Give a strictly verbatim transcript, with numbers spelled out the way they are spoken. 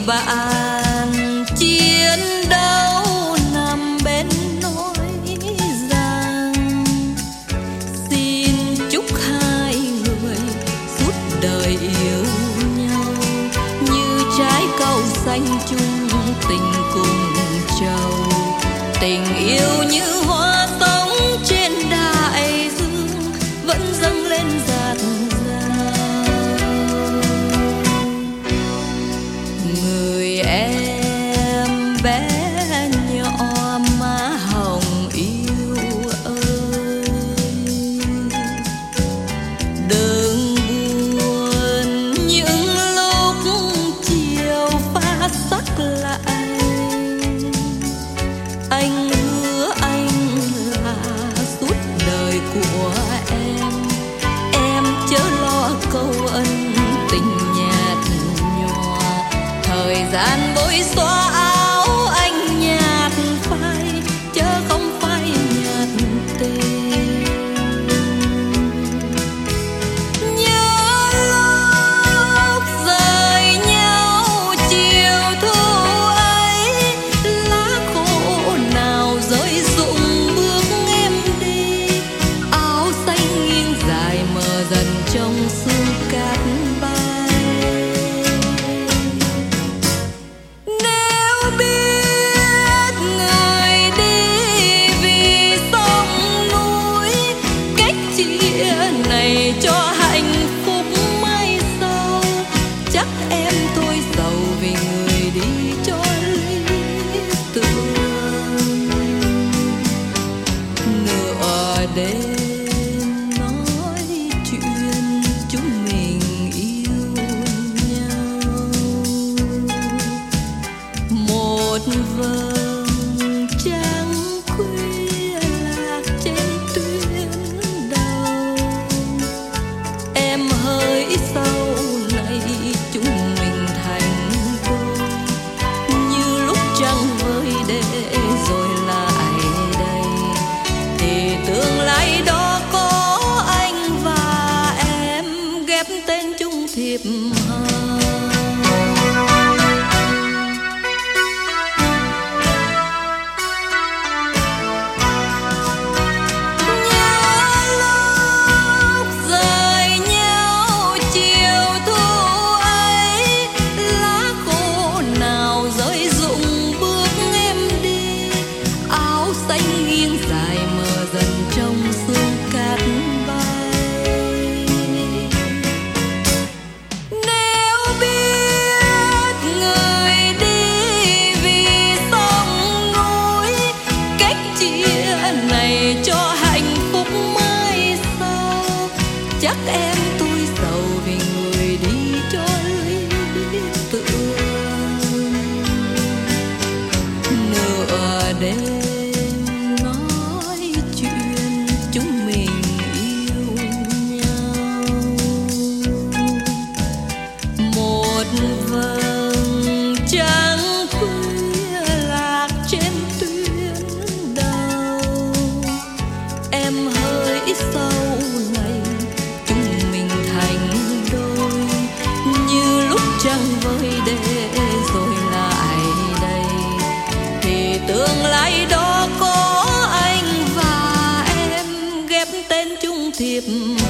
bạn chiến đấu nằm bên nỗi rằng xin chúc hai người suốt đời yêu nhau như trái cầu xanh chung tình cùng trầu, tình yêu như hoa tống trên đại dương vẫn dâng lên dạt dào. Người em bé nhỏ má hồng yêu ơi, đừng buồn những lúc chiều pha sắc lại. Anh hứa anh là suốt đời của em, em chớ lo câu ân tình nhạt nhòa. Thời gian bối xóa áo anh nhạt phai, chớ không phai nhạt tình. Nhớ lúc rời nhau chiều thu ấy, lá khô nào rơi rụng bước em đi, áo xanh nghiêng dài mờ dần trong sương cát bay. Nếu biết người đi vì sông núi, cách chia này cho hạnh phúc mai sau, chắc em thôi giàu vì người đi cho lý tưởng. Nửa đêm nói chuyện chúng mình yêu nhau, một vầng trăng khuya lạc trên tuyến đầu. Em hỡi sau này chúng mình thành đôi, như lúc trăng vơi để rồi lại đây, thì tương lai đó có anh và em ghép tên chung thiệp hồng. Nhớ lúc rời nhau chiều thu ấy, lá khô nào rơi rụng bước em đi, áo xanh nghiêng dài mờ dần trong sương cát bay. Nếu biết người đi vì sông núi, cách chia này cho hạnh phúc mai sau, chắc em tôi giàu vì người đi cho lý tưởng. Nửa đêm nói chuyện chúng mình yêu nhau, một vầng trăng khuya lạc trên tuyến đầu. Em hỡi sau này chúng mình thành đôi, như lúc trăng vơi để rồi lại đây, thì tương lai đó có anh và em ghép tên chung thiệp